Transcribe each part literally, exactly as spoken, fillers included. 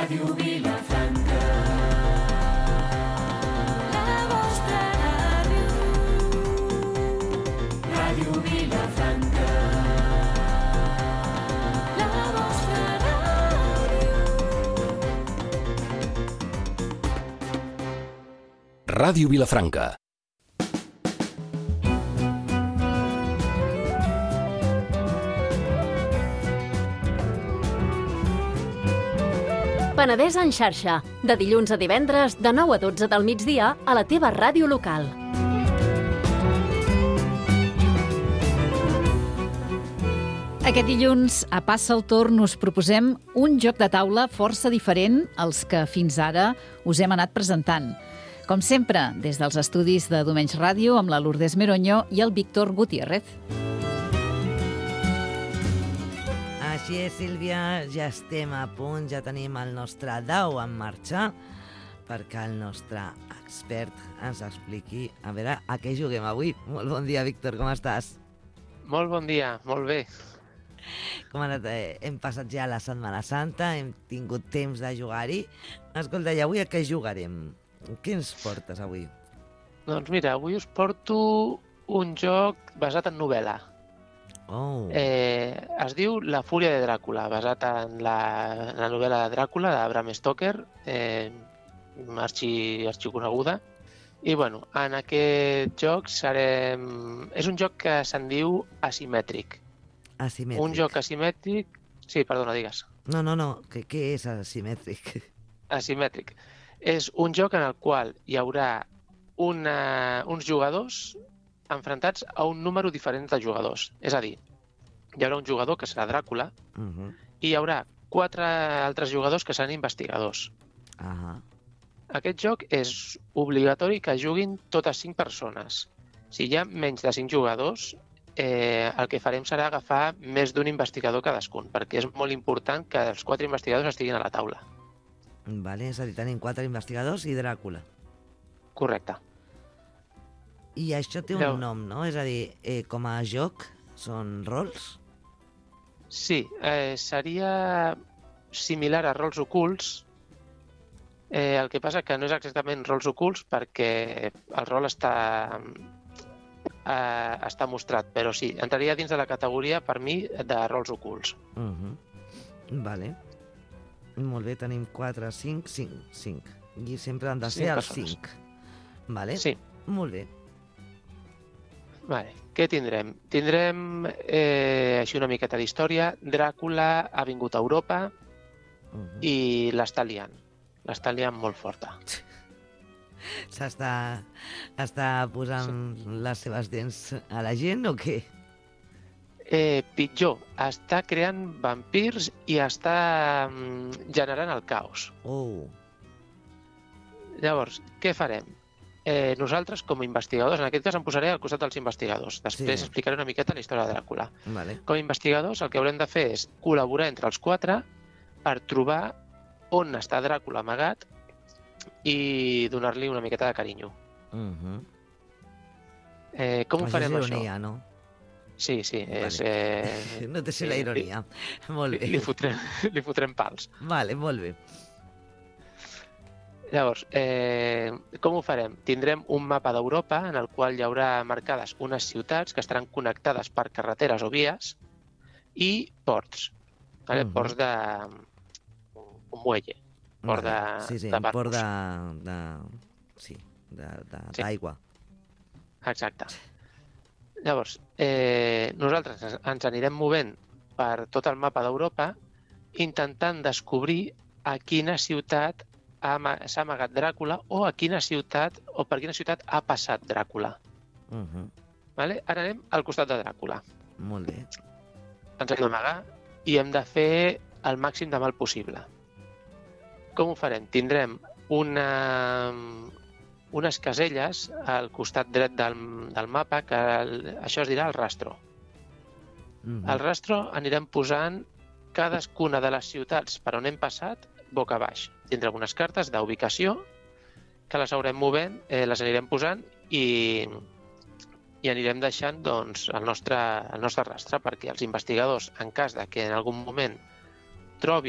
Ràdio Vilafranca. La vostra ràdio. Ràdio Vilafranca. La vostra ràdio. Ràdio Vilafranca. Penedès en xarxa, de dilluns a divendres, de nou a dotze del migdia, a la teva ràdio local. Aquest dilluns, a Passa el Torn, us proposem un joc de taula força diferent als que fins ara us hem anat presentant. Com sempre, des dels estudis de Domenys Ràdio, amb la Lourdes Meroño i el Víctor Gutiérrez. Així és, Sílvia, ja estem a punt, ja tenim el nostre dau en marxa perquè el nostre expert ens expliqui a veure a què juguem avui. Molt bon dia, Víctor, com estàs? Molt bon dia, molt bé. Com ha anat? Eh, hem passat ja la Setmana Santa, hem tingut temps de jugar-hi. Escolta, i avui a què jugarem? Què ens portes avui? Doncs mira, avui us porto un joc basat en novel·la. Oh. Eh, es diu La fúria de Dràcula, basat en la, en la novel·la de Dràcula de Bram Stoker, eh, arxi, arxiconeguda. I bueno, en aquest joc serem... És un joc que se'n diu asimètric. Asimètric. Un joc asimètric... Sí, perdona, digues. No, no, no. Què, què és asimètric? Asimètric. És un joc en el qual hi haurà una, uns jugadors enfrontats a un número diferent de jugadors. És a dir, hi haurà un jugador que serà Dràcula Uh-huh. i hi haurà quatre altres jugadors que seran investigadors. Uh-huh. Aquest joc és obligatori que juguin totes cinc persones. Si hi ha menys de cinc jugadors, eh, el que farem serà agafar més d'un investigador cadascun, perquè és molt important que els quatre investigadors estiguin a la taula. Vale, és a dir, tenim quatre investigadors i Dràcula. Correcte. I això té un Llavors- nom, no? És a dir, eh, com a joc són rols? Sí, eh, seria similar a rols ocults. Eh, el que passa que no és exactament rols ocults perquè el rol està, eh, està mostrat, però sí, entraria dins de la categoria, per mi, de rols ocults. Uh-huh. Vale. Molt bé, tenim quatre, cinc, cinc, cinc. I sempre han de ser Cinc els persones. cinc. Vale? Sí. Molt bé. Vale. Què tindrem? Tindrem eh, així una miqueta d'història. Dràcula ha vingut a Europa Uh-huh. i l'està liant. L'està liant molt forta. S'està està posant sí. les seves dents a la gent o què? Eh, pitjor, està creant vampirs i està mm, generant el caos. Oh. Llavors, què farem? Eh, nosaltres, com a investigadors, en aquest cas em posaré al costat dels investigadors. Després Sí. explicaré una miqueta la història de Dràcula. Vale. Com a investigadors, el que haurem de fer és col·laborar entre els quatre per trobar on està Dràcula amagat i donar-li una miqueta de carinyo. Uh-huh. Eh, com ho Això farem, és això? ironia, no? Sí, sí. Vale. És, eh, No té ser sí, la ironia. Molt Li, bé. li, fotrem, li fotrem pals. Vale, molt bé. Llavors, eh, com ho farem? Tindrem un mapa d'Europa en el qual hi haurà marcades unes ciutats que estaran connectades per carreteres o vies i ports. Vale? Mhm. Ports de... un muelle. Port de, Vale. Sí, sí, de un barcos. port de... de... Sí, de- de- Sí. d'aigua. Exacte. Llavors, eh, nosaltres ens- ens anirem movent per tot el mapa d'Europa intentant descobrir a quina ciutat ha ama- s'ha amagat Dràcula o a quina ciutat o per quina ciutat ha passat Dràcula. Uh-huh. Vale? Ara anem al costat de Dràcula. Molt bé. Ens hem d'amagar i hem de fer el màxim de mal possible. Com ho farem? Tindrem una, unes caselles al costat dret del, del mapa que el, això es dirà el rastro. Uh-huh. Al rastro anirem posant cadascuna de les ciutats per on hem passat boca baix. Tindrem unes cartes d'ubicació que les haurem movent, eh, les anirem posant i, i anirem deixant doncs, el, nostre, el nostre rastre perquè els investigadors, en cas de que en algun moment trobin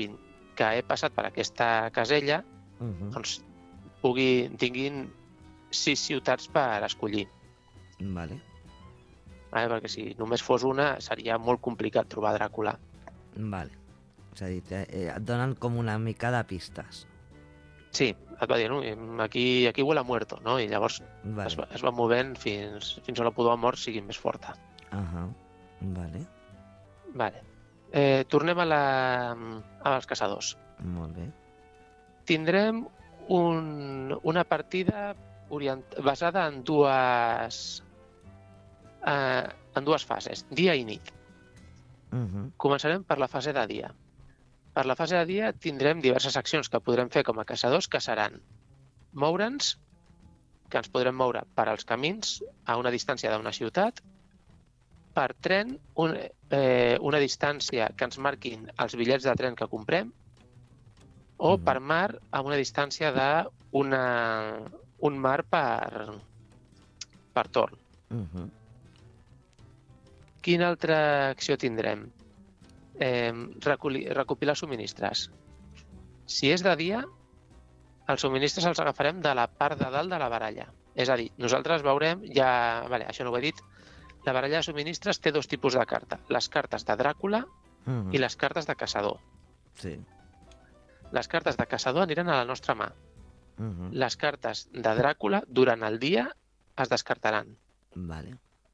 que he passat per aquesta casella Uh -huh. doncs, pugui, tinguin sis ciutats per escollir. Vale. Vale? Perquè si només fos una seria molt complicat trobar Dràcula. Vale. És a dir, eh, et donen com una mica de pistes. Sí, et va dir, no? aquí, aquí huele a muerto, no? I llavors Vale. es, va, es va movent fins, fins a la pudor de mort sigui més forta. Uh -huh. Vale. Vale. Eh, tornem a la, als caçadors. Molt bé. Tindrem un, una partida orient... basada en dues, eh, en dues fases, dia i nit. Uh -huh. Començarem per la fase de dia. Per la fase de dia tindrem diverses accions que podrem fer com a caçadors, que seran moure'ns, que ens podrem moure per als camins a una distància d'una ciutat, per tren, un, eh, una distància que ens marquin els bitllets de tren que comprem, o Mhm. per mar a una distància d'un mar per, per torn. Uh -huh. Quina altra acció tindrem? Eh, recollir, recopilar subministres. Si és de dia, els subministres els agafarem de la part de dalt de la baralla. És a dir, nosaltres veurem, ja, vale, això no ho he dit, la baralla de subministres té dos tipus de carta. Les cartes de Dràcula Uh -huh. i les cartes de caçador. Sí. Les cartes de caçador aniran a la nostra mà. Uh -huh. Les cartes de Dràcula, durant el dia, es descartaran. Vale.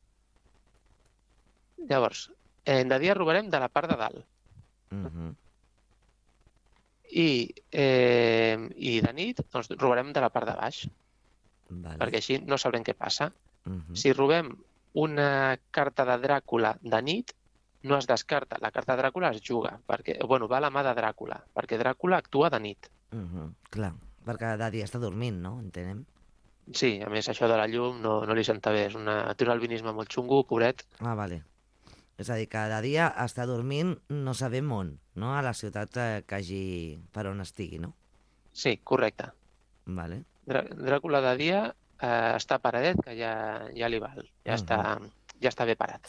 Llavors, eh, de dia robarem de la part de dalt. Uh -huh. I, eh, i de nit doncs, robarem de la part de baix, Vale. perquè així no sabrem què passa. Uh -huh. Si robem una carta de Dràcula de nit, no es descarta. La carta de Dràcula es juga, perquè, bueno, va a la mà de Dràcula, perquè Dràcula actua de nit. Uh -huh. Clar, perquè de dia està dormint, no? Entenem? Sí, a més, això de la llum no, no li senta bé. És una, té un albinisme molt xungo, pobret. Ah, vale. És a dir, que de dia està dormint no sabem on, no? A la ciutat eh, que hagi... per on estigui, no? Sí, correcte. Vale. Drà- Dràcula de dia eh, està paradet, que ja, ja li val. Ja, Mhm. està, ja està bé parat.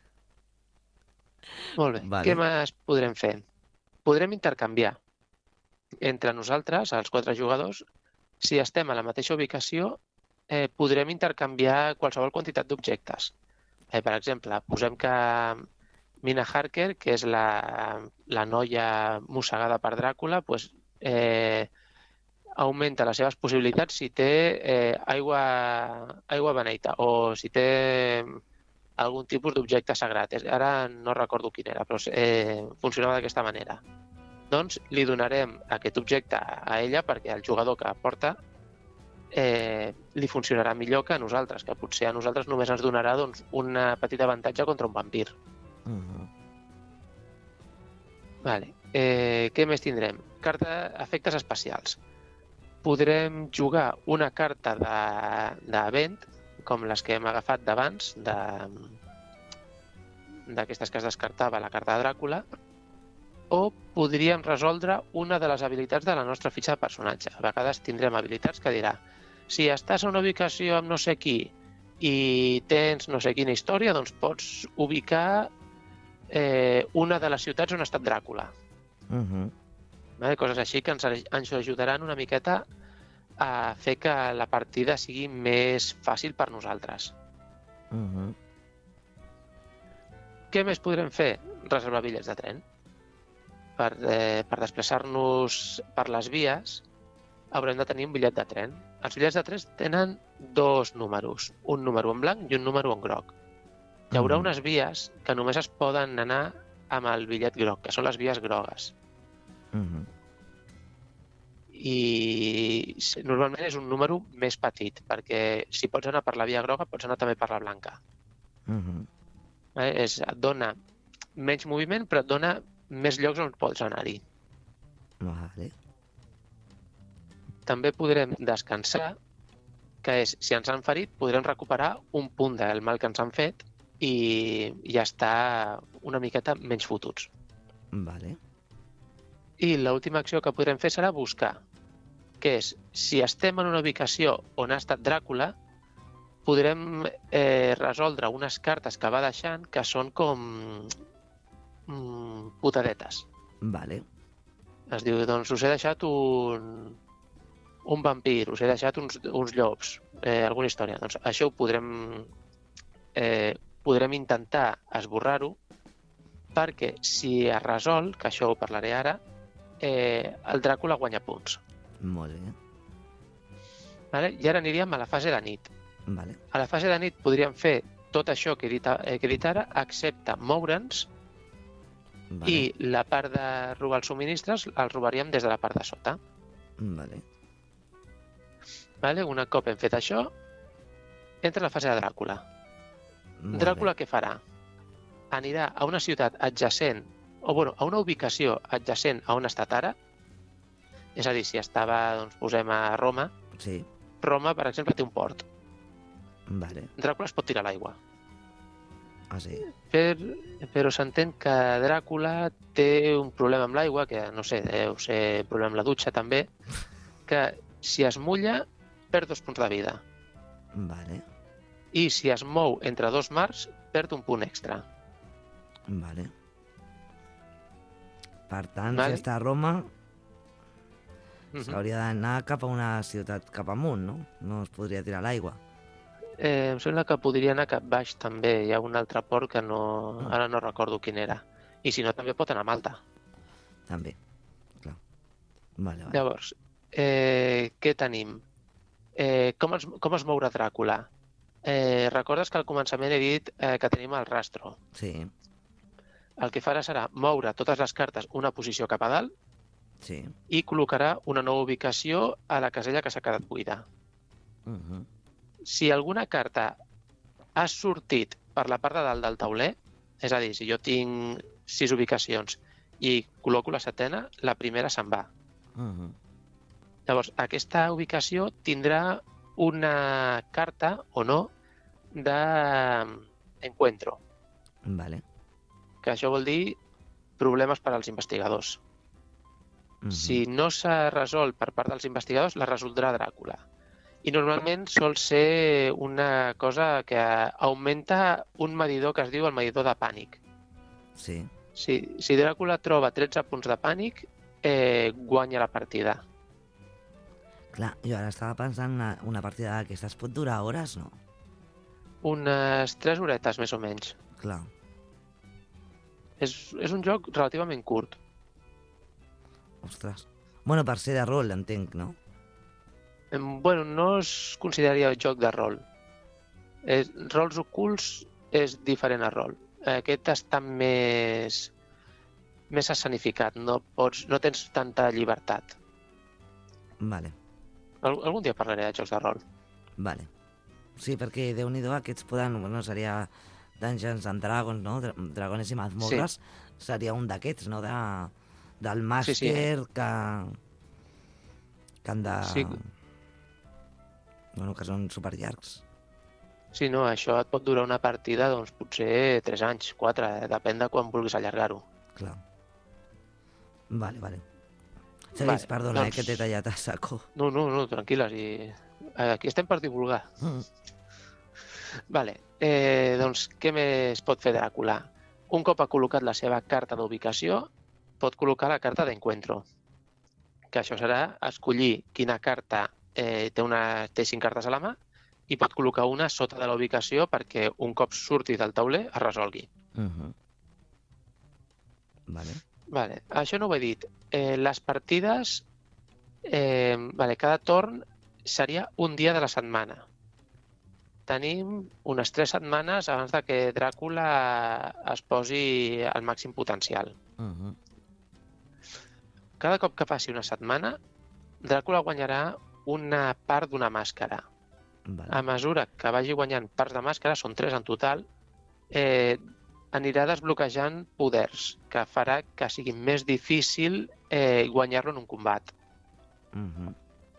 Molt bé. Vale. Què més podrem fer? Podrem intercanviar entre nosaltres, els quatre jugadors. Si estem a la mateixa ubicació, eh, podrem intercanviar qualsevol quantitat d'objectes. Eh, per exemple, posem que Mina Harker, que és la, la noia mossegada per Dràcula, pues, eh, augmenta les seves possibilitats si té eh, aigua, aigua beneita o si té algun tipus d'objecte sagrat. És- Ara no recordo quin era, però eh, funcionava d'aquesta manera. Doncs li donarem aquest objecte a ella perquè el jugador que porta eh, li funcionarà millor que a nosaltres, que potser a nosaltres només ens donarà doncs, un petit avantatge contra un vampir. Uh -huh. Vale. Eh, què més tindrem? Carta efectes especials. Podrem jugar una carta de- d'event, com les que hem agafat d'abans, de- d'aquestes que es descartava la carta de Dràcula, o podríem resoldre una de les habilitats de la nostra fitxa de personatge. A vegades tindrem habilitats que dirà si estàs a una ubicació amb no sé qui i tens no sé quina història, doncs pots ubicar eh, una de les ciutats on ha estat Dràcula. Uh -huh. Vale? Coses així que ens, ens ajudaran una miqueta a fer que la partida sigui més fàcil per nosaltres. Uh -huh. Què més podrem fer? Reservar bitllets de tren. Per, eh, per desplaçar-nos per les vies haurem de tenir un bitllet de tren. Els bitllets de tren tenen dos números, un número en blanc i un número en groc. Hi haurà Mhm. unes vies que només es poden anar amb el bitllet groc, que són les vies grogues. Uh -huh. I s- normalment és un número més petit, perquè si pots anar per la via groga, pots anar també per la blanca. Uh -huh. Eh? És, et dona menys moviment, però et dona més llocs on pots anar-hi. Vale. També podrem descansar, que és, si ens han ferit, podrem recuperar un punt del mal que ens han fet i ja està una miqueta menys fotuts. Vale. I l'última acció que podrem fer serà buscar, que és, si estem en una ubicació on ha estat Dràcula, podrem eh, resoldre unes cartes que va deixant que són com mm, putadetes. Vale. Es diu, doncs us he deixat un, un vampir, us he deixat uns, uns llops, eh, alguna història. Doncs això ho podrem, eh, podrem intentar esborrar-ho, perquè si es resol, que això ho parlaré ara, eh, el Dràcula guanya punts. Molt bé. Vale? I ara aniríem a la fase de nit. Vale. A la fase de nit podríem fer tot això que he dit, eh, que he dit ara, excepte moure'ns, Vale. i la part de robar els subministres el robaríem des de la part de sota. Vale. Vale? Un cop hem fet això, entra la fase de Dràcula. Molt Dràcula bé. què farà? Anirà a una ciutat adjacent, o bueno, a una ubicació adjacent a on ha estat ara. És a dir, si estava, doncs, posem a Roma. Sí. Roma, per exemple, té un port. Vale. Dràcula es pot tirar a l'aigua. Ah, sí? Per, però s'entén que Dràcula té un problema amb l'aigua, que no sé, deu ser problema amb la dutxa també, que si es mulla perd dos punts de vida. Vale. I si es mou entre dos mars perd un punt extra. Vale. Per tant, Vale. si està a Roma, Mhm. s'hauria d'anar cap a una ciutat cap amunt, no? No es podria tirar a l'aigua. Eh, em sembla que podria anar cap baix també. Hi ha un altre port que no, ara no recordo quin era. I si no, també pot anar a Malta. També. Clar. Vale, vale. Llavors, eh, què tenim? Eh, com, es, com es mourà Dràcula? Eh, recordes que al començament he dit eh, que tenim el rastro. Sí, El que farà serà moure totes les cartes una posició cap a dalt sí. i col·locarà una nova ubicació a la casella que s'ha quedat buida. Uh -huh. Si alguna carta ha sortit per la part de dalt del tauler, és a dir, si jo tinc sis ubicacions i col·loco la setena, la primera se'n va. Uh -huh. Llavors, aquesta ubicació tindrà una carta, o no, d'encuentro, Vale. que això vol dir problemes per als investigadors. Uh -huh. Si no s'ha resolt per part dels investigadors, la resoldrà Dràcula. I normalment sol ser una cosa que augmenta un medidor que es diu el medidor de pànic. Sí. Si, si Dràcula troba tretze punts de pànic, eh, guanya la partida. Clar, jo ara estava pensant una, una partida d'aquestes pot durar hores, no? Unes tres horetes, més o menys. Clar. És, és un joc relativament curt. Ostres. Bueno, per ser de rol, entenc, no? Em, Bueno, no es consideraria joc de rol. És, rols ocults és diferent a rol. Aquest està més, més escenificat, no, pots, no tens tanta llibertat. Vale, Al, algun dia parlaré de jocs de rol. vale. Sí, perquè, Déu-n'hi-do, aquests poden... Bueno, seria Dungeons and Dragons, no? Dra- Dragones i mazmorres. Sí. Seria un d'aquests, no? De, del màster Sí, sí. que... que han de... Sí. Bueno, que són superllargs. Sí, no, això et pot durar una partida, doncs potser tres anys, quatre, eh? Depèn de quan vulguis allargar-ho. Clar. Vale, vale. Segueix, Vale, perdona, doncs- eh, que t'he tallat a saco. No, no, no, tranquil·les, i aquí estem per divulgar. Mm. Vale, eh, doncs què més pot fer Dràcula? Un cop ha col·locat la seva carta d'ubicació, pot col·locar la carta d'encuentro, que això serà escollir quina carta eh, té, una, té cinc cartes a la mà i pot col·locar una sota de la ubicació perquè un cop surti del tauler es resolgui. Uh -huh. Vale. Vale, això no ho he dit. Eh, les partides, eh, vale, cada torn seria un dia de la setmana. Tenim unes tres setmanes abans de que Dràcula es posi al màxim potencial. Uh -huh. Cada cop que passi una setmana, Dràcula guanyarà una part d'una màscara. Vale. A mesura que vagi guanyant parts de màscara, són tres en total, eh, anirà desbloquejant poders, que farà que sigui més difícil eh, guanyar-lo en un combat. Uh -huh.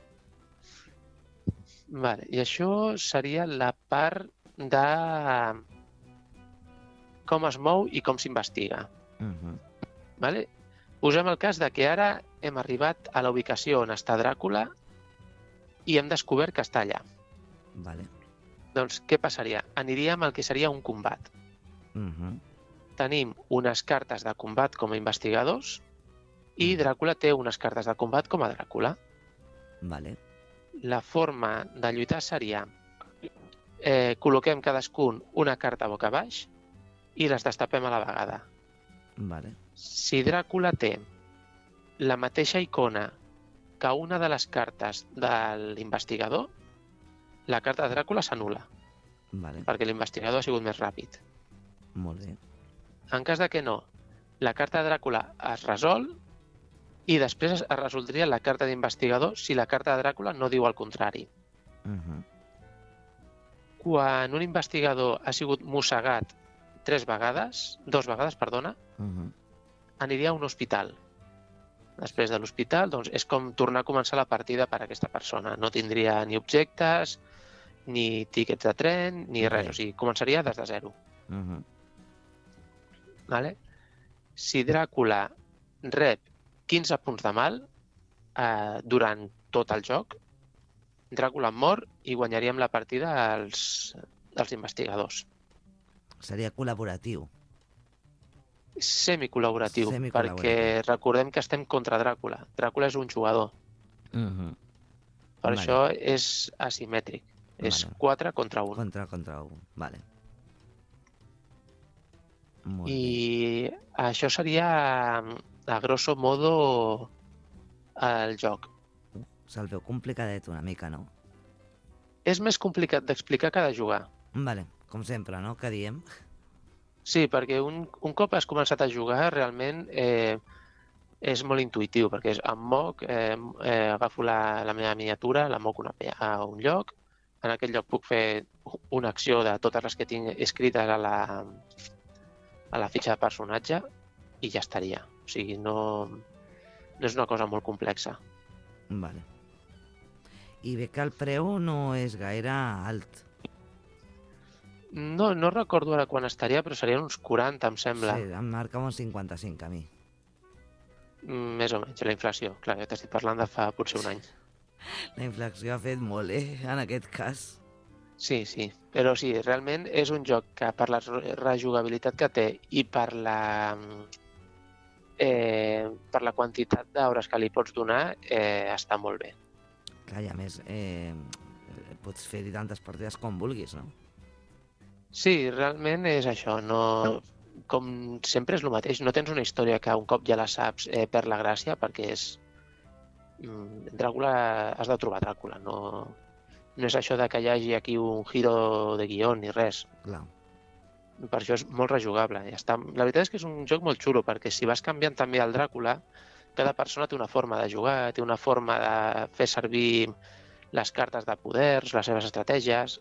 Vale, i això seria la part de com es mou i com s'investiga. Uh -huh. Vale? Posem el cas de que ara hem arribat a la ubicació on està Dràcula i hem descobert que està allà. Vale. Doncs què passaria? Aniríem al que seria un combat. Uh -huh. Tenim unes cartes de combat com a investigadors i Dràcula té unes cartes de combat com a Dràcula. Vale. La forma de lluitar seria eh, col·loquem cadascun una carta boca baix i les destapem a la vegada. Vale. Si Dràcula té la mateixa icona que una de les cartes de l'investigador, la carta de Dràcula s'anul·la, Vale. perquè l'investigador ha sigut més ràpid. Molt bé. En cas de que no, la carta de Dràcula es resol i després es resoldria la carta d'investigador si la carta de Dràcula no diu el contrari. Uh -huh. Quan un investigador ha sigut mossegat tres vegades, dos vegades, perdona, Uh -huh. aniria a un hospital. Després de l'hospital, doncs, és com tornar a començar la partida per a aquesta persona. No tindria ni objectes, ni tíquets de tren, ni res. Bé. O sigui, començaria des de zero. Uh -huh. Vale? Si Dràcula rep quinze punts de mal eh, durant tot el joc, Dràcula mor i guanyaríem la partida als, als investigadors. Seria col·laboratiu. Semicol·laboratiu, Semicol·laboratiu. perquè recordem que estem contra Dràcula. Dràcula és un jugador. Uh -huh. Per Vale. això és asimètric. És Vale. quatre contra un. Contra, contra un. Vale. Molt bé. I això seria, a grosso modo, el joc. Se'l veu complicadet una mica, no? És més complicat d'explicar que de jugar. Vale, com sempre, no? Que diem? Sí, perquè un, un cop has començat a jugar, realment eh, és molt intuïtiu, perquè és, em moc, eh, eh, agafo la, la meva miniatura, la moc una, a un lloc, en aquell lloc puc fer una acció de totes les que tinc escrites a la, a la fitxa de personatge i ja estaria. O sigui, no, no és una cosa molt complexa. Vale. I bé que el preu no és gaire alt. No, no recordo ara quan estaria, però serien uns quaranta, em sembla. Sí, em marca uns cinquanta-cinc a mi. Mm, Més o menys, la inflació. Clar, jo t'estic parlant de fa potser un any. La inflació ha fet molt, eh? En aquest cas. Sí, sí. Però sí, realment és un joc que per la rejugabilitat que té i per la, eh, per la quantitat d'hores que li pots donar, eh, està molt bé. Clar, i a més, eh, pots fer-hi tantes partides com vulguis, no? Sí, realment és això. No, com sempre és el mateix. No tens una història que un cop ja la saps eh, perd la gràcia, perquè és... mm, Dràcula, has de trobar Dràcula. No, no és això de que hi hagi aquí un giro de guió ni res. Clar. Per això és molt rejugable. Ja està. La veritat és que és un joc molt xulo, perquè si vas canviant també el Dràcula, cada persona té una forma de jugar, té una forma de fer servir les cartes de poders, les seves estratègies.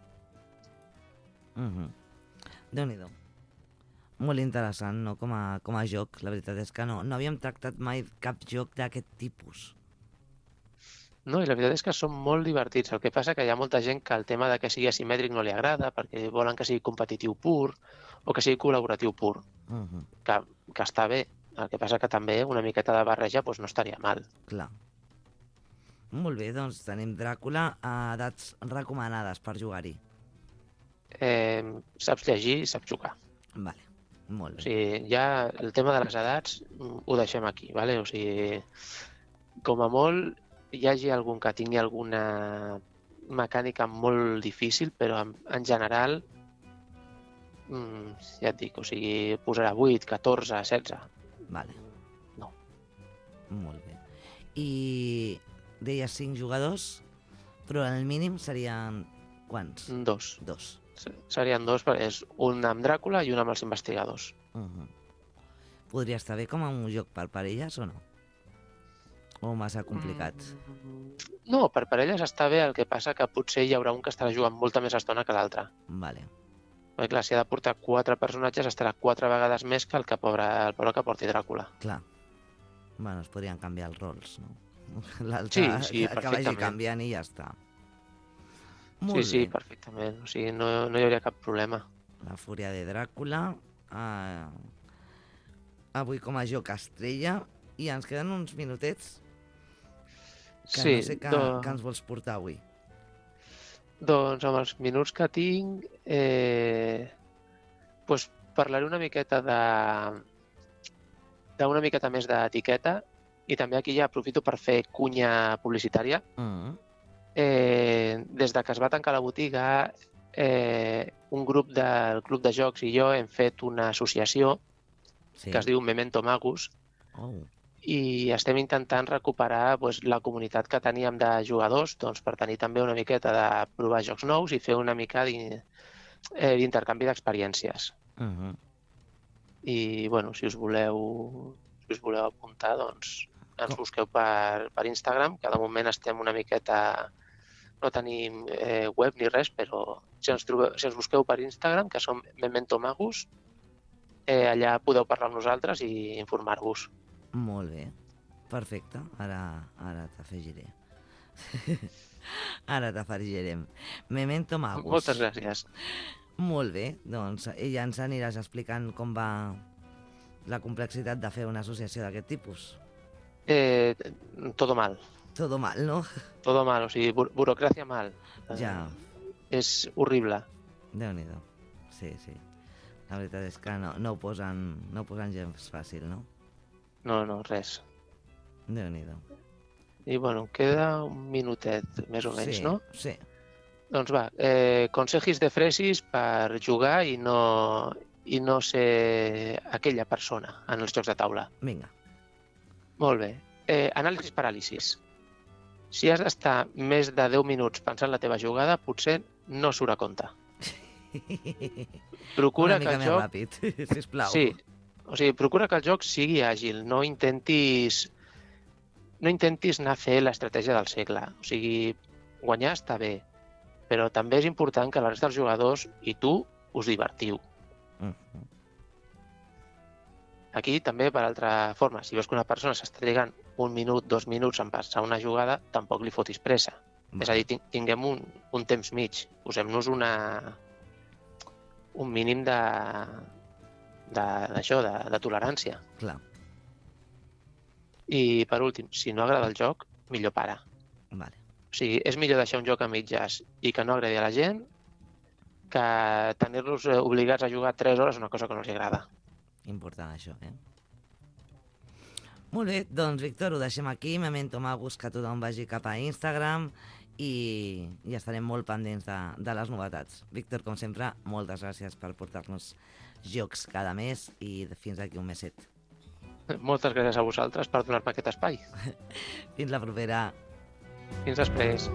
Uh -huh. Déu-n'hi-do. Molt interessant, no? Com a, com a joc. La veritat és que no, no havíem tractat mai cap joc d'aquest tipus. No, i la veritat és que són molt divertits. El que passa que hi ha molta gent que el tema de que sigui asimètric no li agrada, perquè volen que sigui competitiu pur o que sigui col·laboratiu pur, Uh -huh. que, que està bé. El que passa que també una miqueta de barreja doncs, no estaria mal. Clar. Molt bé, doncs tenim Dràcula a edats recomanades per jugar-hi. Eh, saps llegir i saps jugar. Vale, molt O bé. sigui, ja el tema de les edats mm, ho deixem aquí, ¿vale? O sigui, com a molt hi hagi algun que tingui alguna mecànica molt difícil, però en, en general, mm, ja et dic, o sigui, posarà vuit, catorze, setze. Vale. No. Molt bé. I deies cinc jugadors, però el mínim serien quants? Dos. Dos. S- Serien dos, perquè és un amb Dràcula i un amb els investigadors. Uh -huh. Podria estar bé com a un joc per parelles o no? O massa complicat? No, per parelles està bé, el que passa que potser hi haurà un que estarà jugant molta més estona que l'altre. Vale. Perquè clar, si ha de portar quatre personatges estarà quatre vegades més que el que pobre, el pobre que porti Dràcula. Clar. Bueno, es podrien canviar els rols, no? L'altre Sí, sí, que, que vagi perfectament. canviant i ja està. Sí, Molt sí, bé. perfectament. O sigui, no, no hi hauria cap problema. La fúria de Dràcula. Eh, avui com a joc estrella. I ens queden uns minutets que Sí, no sé què, do- què ens vols portar avui. Doncs amb els minuts que tinc, eh, doncs parlaré una miqueta de d'una miqueta més d'etiqueta i també aquí ja aprofito per fer cunya publicitària. Mm. Eh, des de que es va tancar la botiga, eh, un grup del Club de Jocs i jo hem fet una associació Sí. que es diu Memento Magus Oh. i estem intentant recuperar doncs, la comunitat que teníem de jugadors doncs, per tenir també una miqueta de provar jocs nous i fer una mica d'in- eh, d'intercanvi d'experiències. Mhm. I bueno, si us voleu, si us voleu apuntar, doncs ens Com? busqueu per, per Instagram, que de moment estem una miqueta... No tenim eh, web ni res, però si ens, trobeu, si ens busqueu per Instagram, que som Memento Magus, eh, allà podeu parlar amb nosaltres i informar-vos. Molt bé. Perfecte. Ara, ara t'afegiré. Ara t'afegirem. Memento Magus. Moltes gràcies. Molt bé. Doncs i ja ens aniràs explicant com va la complexitat de fer una associació d'aquest tipus. Eh, todo mal, Todo mal, no? todo mal, o sigui, bu burocràcia mal. Eh, Ja. És horrible. Déu-n'hi-do. Sí, sí. La veritat és que no, no, ho posen, no ho posen gens fàcil, no? No, no, res. Déu-n'hi-do. I bueno, queda un minutet, més o menys, sí, no? Sí. Doncs va, eh, consejos de fresis per jugar i no, i no ser aquella persona en els jocs de taula. Vinga. Molt bé. Eh, anàlisis paràlisis. Si has d'estar més de deu minuts pensant la teva jugada, potser no surt a compte. Procura Una mica que el més joc... ràpid, sisplau. Sí, o sigui, procura que el joc sigui àgil, no intentis no intentis anar a fer l'estratègia del segle. O sigui, guanyar està bé, però també és important que la resta dels jugadors i tu us divertiu. Mhm. Aquí també, per altra forma, si veus que una persona s'està trigant un minut, dos minuts en passar una jugada, tampoc li fotis pressa. Va. És a dir, tin- tinguem un, un temps mig, posem-nos una un mínim de de- d'això, de, de, de tolerància. Clar, I, per últim, si no agrada el joc, millor para. vale. O sigui, és millor deixar un joc a mitges i que no agradi a la gent que tenir-los eh, obligats a jugar tres hores una cosa que no els agrada. Important això, eh? Molt bé, doncs, Víctor, ho deixem aquí. Memento Magus, que tothom vagi cap a Instagram i, i estarem molt pendents de, de les novetats. Víctor, com sempre, moltes gràcies per portar-nos jocs cada mes i fins aquí un meset. Moltes gràcies a vosaltres per donar-me aquest espai. Fins la propera. Fins després.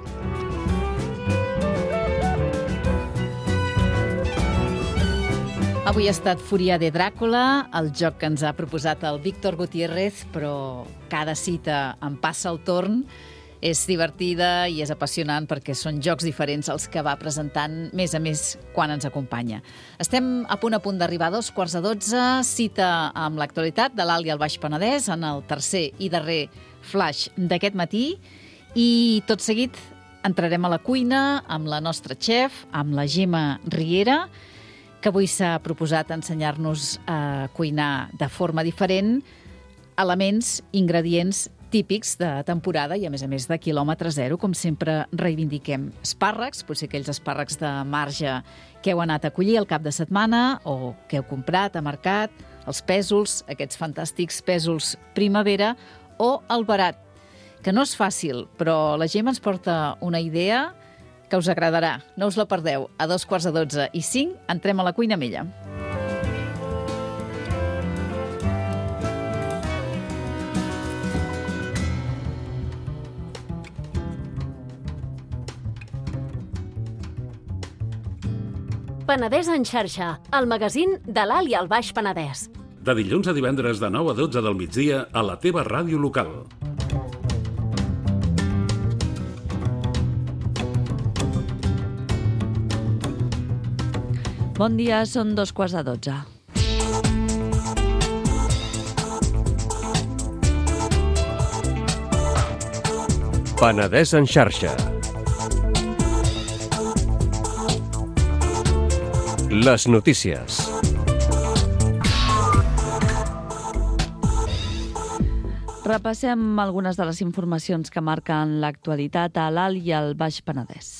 Avui ha estat Furia de Dràcula, el joc que ens ha proposat el Víctor Gutiérrez, però cada cita em passa el torn. És divertida i és apassionant perquè són jocs diferents els que va presentant més a més quan ens acompanya. Estem a punt a punt d'arribar a dos quarts de dotze, cita amb l'actualitat de l'Alt i el Baix Penedès en el tercer i darrer flash d'aquest matí i tot seguit entrarem a la cuina amb la nostra xef, amb la Gemma Riera, que avui s'ha proposat ensenyar-nos a cuinar de forma diferent elements, ingredients típics de temporada i, a més a més, de quilòmetre zero, com sempre reivindiquem. Espàrrecs, potser aquells espàrrecs de marge que heu anat a collir el cap de setmana o que heu comprat a mercat, els pèsols, aquests fantàstics pèsols primavera, o el verat, que no és fàcil, però la Gemma ens porta una idea que us agradarà. No us la perdeu. A dos quarts de dotze i cinc entrem a la cuina amb ella. Penedès en xarxa, el magazín de l'Alt i el Baix Penedès. De dilluns a divendres de nou a dotze del migdia a la teva ràdio local. Bon dia, són dos quarts de dotze. Penedès en xarxa. Les notícies. Repassem algunes de les informacions que marquen l'actualitat a l'Alt i al Baix Penedès.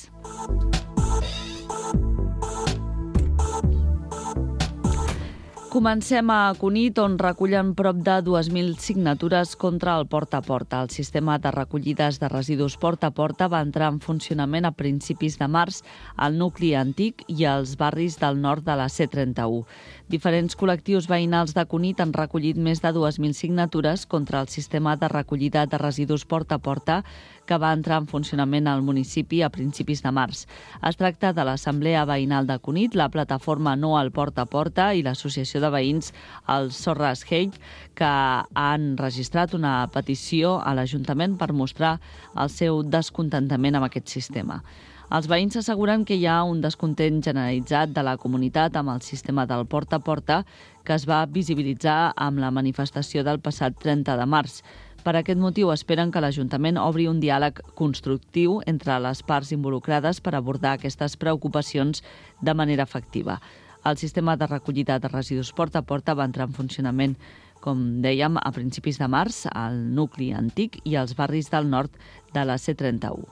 Comencem a Cunit, on recullen prop de dues mil signatures contra el porta a porta. El sistema de recollides de residus porta a porta va entrar en funcionament a principis de març al nucli antic i als barris del nord de la C trenta-u. Diferents col·lectius veïnals de Cunit han recollit més de dues mil signatures contra el sistema de recollida de residus porta a porta que va entrar en funcionament al municipi a principis de març. Es tracta de l'Assemblea Veïnal de Cunit, la plataforma No al Porta a Porta i l'Associació de Veïns al Sorres Hate, que han registrat una petició a l'Ajuntament per mostrar el seu descontentament amb aquest sistema. Els veïns asseguren que hi ha un descontent generalitzat de la comunitat amb el sistema del porta a porta que es va visibilitzar amb la manifestació del passat trenta de març. Per aquest motiu esperen que l'Ajuntament obri un diàleg constructiu entre les parts involucrades per abordar aquestes preocupacions de manera efectiva. El sistema de recollida de residus porta a porta va entrar en funcionament, com dèiem, a principis de març al nucli antic i als barris del nord de la C trenta-u.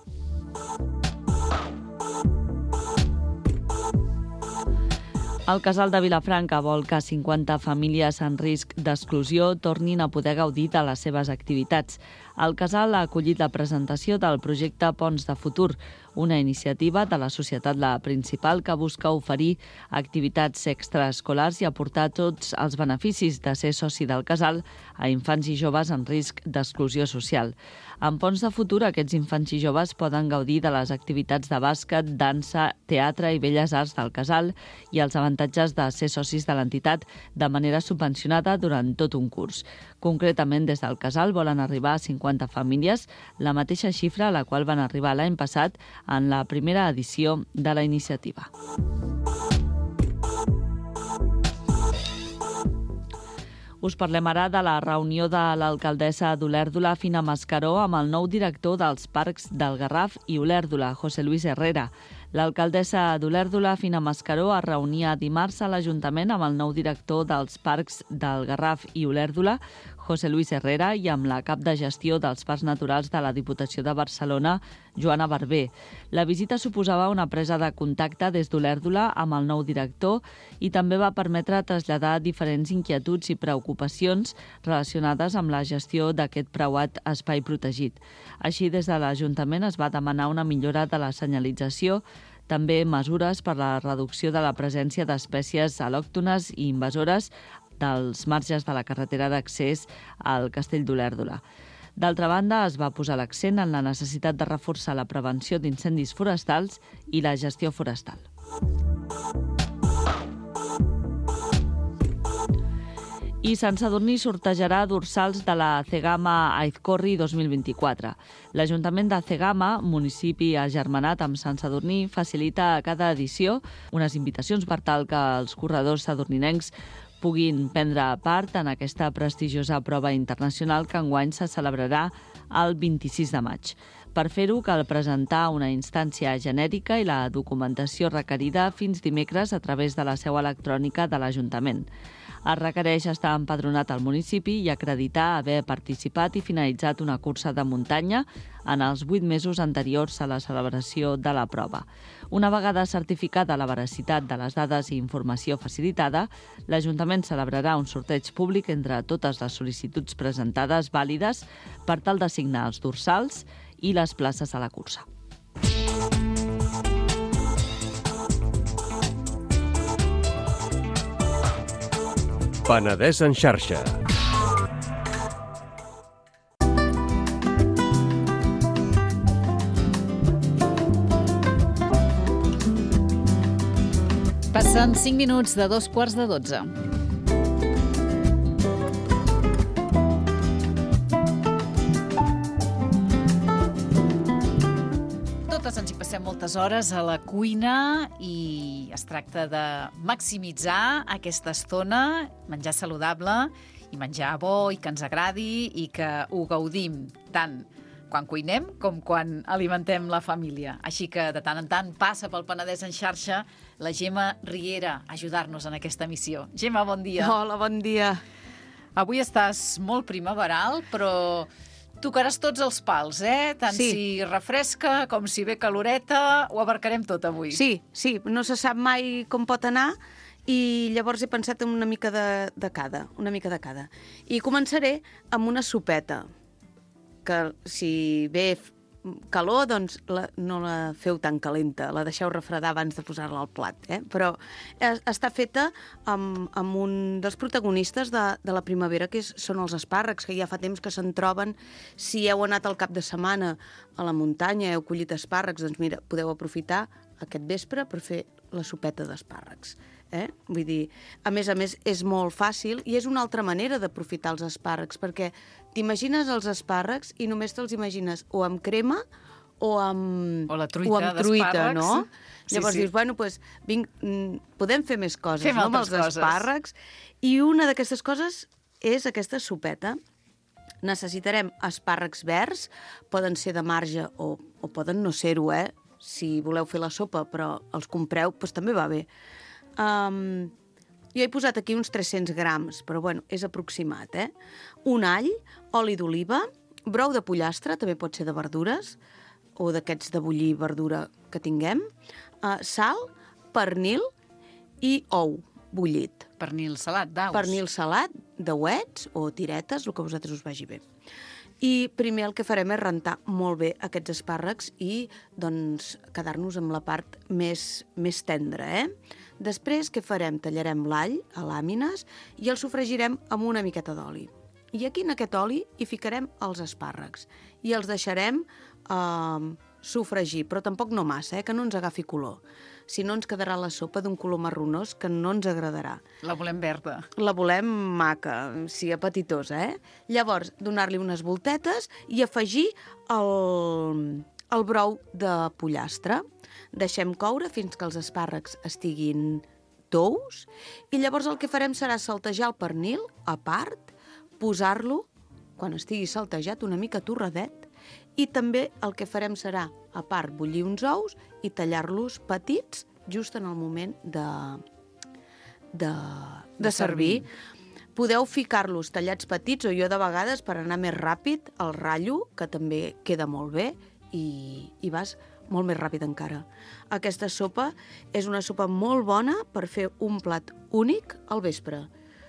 El Casal de Vilafranca vol que cinquanta famílies en risc d'exclusió tornin a poder gaudir de les seves activitats. El Casal ha acollit la presentació del projecte Ponts de Futur, una iniciativa de la Societat La Principal que busca oferir activitats extraescolars i aportar tots els beneficis de ser soci del Casal a infants i joves en risc d'exclusió social. En Ponts de Futur, aquests infants i joves poden gaudir de les activitats de bàsquet, dansa, teatre i belles arts del Casal i els avantatges de ser socis de l'entitat de manera subvencionada durant tot un curs. Concretament, des del Casal volen arribar a cinquanta famílies, la mateixa xifra a la qual van arribar l'any passat en la primera edició de la iniciativa. Us parlem ara de la reunió de l'alcaldessa d'Olèrdola, Fina Mascaró, amb el nou director dels parcs del Garraf i Olèrdola, José Luis Herrera. L'alcaldessa d'Olèrdola, Fina Mascaró, es reunia dimarts a l'Ajuntament amb el nou director dels parcs del Garraf i Olèrdola, José Luis Herrera, i amb la cap de gestió dels parcs naturals de la Diputació de Barcelona, Joana Barber. La visita suposava una presa de contacte des d'Olèrdola amb el nou director i també va permetre traslladar diferents inquietuds i preocupacions relacionades amb la gestió d'aquest preuat espai protegit. Així, des de l'Ajuntament es va demanar una millora de la senyalització, també mesures per la reducció de la presència d'espècies al·lòctones i invasores dels marges de la carretera d'accés al Castell d'Olèrdola. D'altra banda, es va posar l'accent en la necessitat de reforçar la prevenció d'incendis forestals i la gestió forestal. I Sant Sadurní sortejarà dorsals de la Cegama Aizcorri dos mil vint-i-quatre. L'Ajuntament de Cegama, municipi agermanat amb Sant Sadurní, facilita a cada edició unes invitacions per tal que els corredors sadurninencs puguin prendre part en aquesta prestigiosa prova internacional que enguany se celebrarà el vint-i-sis de maig. Per fer-ho cal presentar una instància genèrica i la documentació requerida fins dimecres a través de la seu electrònica de l'Ajuntament. Es requereix estar empadronat al municipi i acreditar haver participat i finalitzat una cursa de muntanya en els vuit mesos anteriors a la celebració de la prova. Una vegada certificada la veracitat de les dades i informació facilitada, l'Ajuntament celebrarà un sorteig públic entre totes les sol·licituds presentades vàlides per tal d'assignar els dorsals i les places a la cursa. Penedès en xarxa. Passen cinc minuts de dos quarts de dotze. Totes ens hi passem moltes hores a la cuina i es tracta de maximitzar aquesta estona, menjar saludable i menjar bo i que ens agradi i que ho gaudim tant quan cuinem com quan alimentem la família. Així que de tant en tant passa pel Penedès en xarxa la Gemma Riera a ajudar-nos en aquesta missió. Gemma, bon dia. Hola, bon dia. Avui estàs molt primaveral, però tocaràs tots els pals, eh? Tant Sí. si refresca com si ve caloreta, ho abarcarem tot avui. Sí, sí, no se sap mai com pot anar I llavors he pensat en una mica de, de cada, una mica de cada. I començaré amb una sopeta, que si ve calor, doncs la, no la feu tan calenta, la deixeu refredar abans de posar-la al plat, eh? Però es, està feta amb, amb un dels protagonistes de, de la primavera, que és, són els espàrrecs, que ja fa temps que se'n troben. Si heu anat al cap de setmana a la muntanya, heu collit espàrrecs, doncs mira, podeu aprofitar aquest vespre per fer la sopeta d'espàrrecs. Eh? Vull dir, a més a més, és molt fàcil i és una altra manera d'aprofitar els espàrrecs, perquè t'imagines els espàrrecs i només te'ls imagines o amb crema o amb, o la truita, o amb truita, no? Sí, Llavors sí. dius, bueno, pues, vinc, podem fer més coses, Fem no?, amb altres els coses. espàrrecs. I una d'aquestes coses és aquesta sopeta. Necessitarem espàrrecs verds, poden ser de marge o, o poden no ser-ho, eh? Si voleu fer la sopa, però els compreu, doncs també va bé. Um, jo he posat aquí uns tres-cents grams, però bueno, és aproximat, eh? Un all, oli d'oliva, brou de pollastre, també pot ser de verdures, o d'aquests de bullir verdura que tinguem, uh, sal, pernil i ou bullit. Pernil salat, daus. Pernil salat, dauets o tiretes, el que a vosaltres us vagi bé. I primer el que farem és rentar molt bé aquests espàrrecs i doncs, quedar-nos amb la part més, més tendra. Eh? Després, què farem? Tallarem l'all a làmines i el sofregirem amb una miqueta d'oli. I aquí en aquest oli hi ficarem els espàrrecs i els deixarem eh, sofregir, però tampoc no massa, eh, que no ens agafi color. Si no ens quedarà la sopa d'un color marronós que no ens agradarà. La volem verda. La volem maca, sí, apetitosa, eh? Llavors, donar-li unes voltetes i afegir el, el brou de pollastre. Deixem coure fins que els espàrrecs estiguin tous i llavors el que farem serà saltejar el pernil a part, posar-lo, quan estigui saltejat, una mica torradet, i també el que farem serà, a part, bullir uns ous i tallar-los petits just en el moment de, de, de servir. Podeu ficar-los tallats petits o jo de vegades, per anar més ràpid, el ratllo, que també queda molt bé, i, i vas molt més ràpid encara. Aquesta sopa és una sopa molt bona per fer un plat únic al vespre.